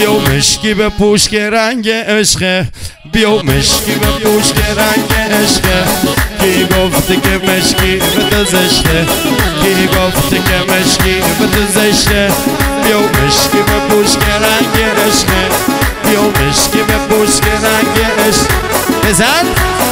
بیا مشکی به پوش که رنگ عشقه، بیا مشکی به پوش که رنگ عشقه. کی گفته که مشکی به تو زشته، کی گفته که مشکی به تو زشته. بیا مشکی به پوش که رنگ عشقه، بیا مشکی به پوش که رنگ عشق. بزن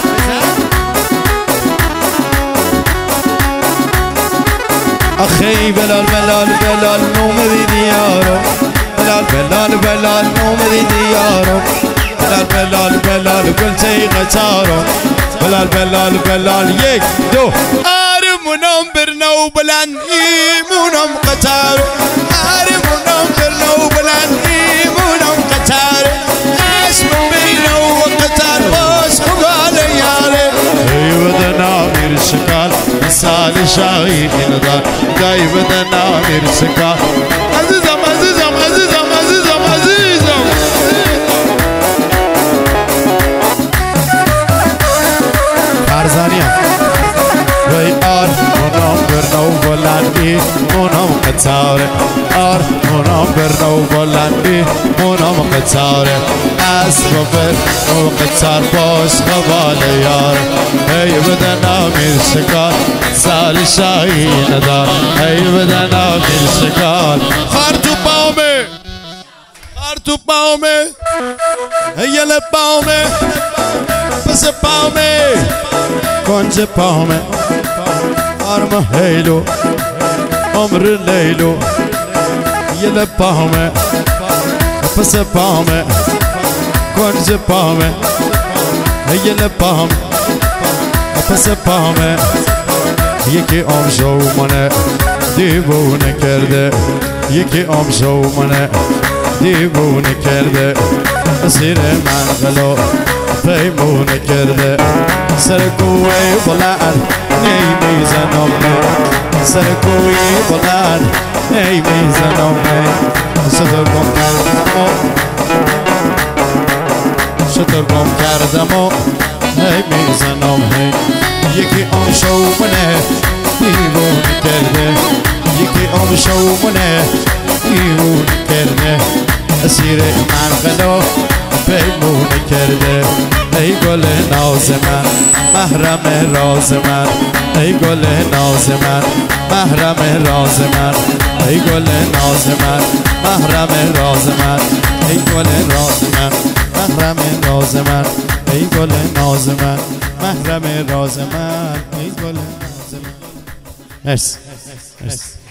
آخی بلال بلال بلال نومدی دیارم، بلال بلال بلال نومدی دیارم، بلال بلال بلال گلچه قطارم، بلال بلال بلال یک دو. آرمونم برنو بلند ایمونم قطار، آرمونم برنو بلند ایمونم قطار. اسم برنو قطار باش خبال یاره. ای بدنا میر شکال مثال شاهی دار، دای بدنا میر شکال. عزیزم عزیزم عزیزم عزیزم عزیزم. فرزانیم وی آرمونم برنو بلندی مونم قطاره، آرمونم برنو بلندی مونم قطاره. اسب برنو قطار باش خبال یار. ای بدنا میر شکال سال شاهین دار، ای بدنا میر شکال. خار تو پاومه، خار تو پاومه، ایل پاومه، پس پاومه، کنج پاومه. آرم هیلو عمر لیلو، یل پاومه، پس پاومه، کنج پاومه، یل پاومه، پس پاومه. یکی آمشو منه دیوونه کرده، یکی آمشو منه دیوونه کرده. اسیر من غلو پیمونه کرده. سر کوی بلند نیمیزنم من، سر کوی بلند نیمیزنم من. شتر گم کردم شتر گم کردم و نیمیزنم هی. یکی آمشو منه دیوونه کرده، یکی آمشو منه دیوونه کرده. اسیر من غلو پیمونه کرده. ای گل ناز من محرم راز من، ای گل ناز من محرم راز من، ای گل ناز من محرم راز من، ای گل راز من محرم راز من، ای گل ناز من محرم راز من، ای گل ناز من. مرسی.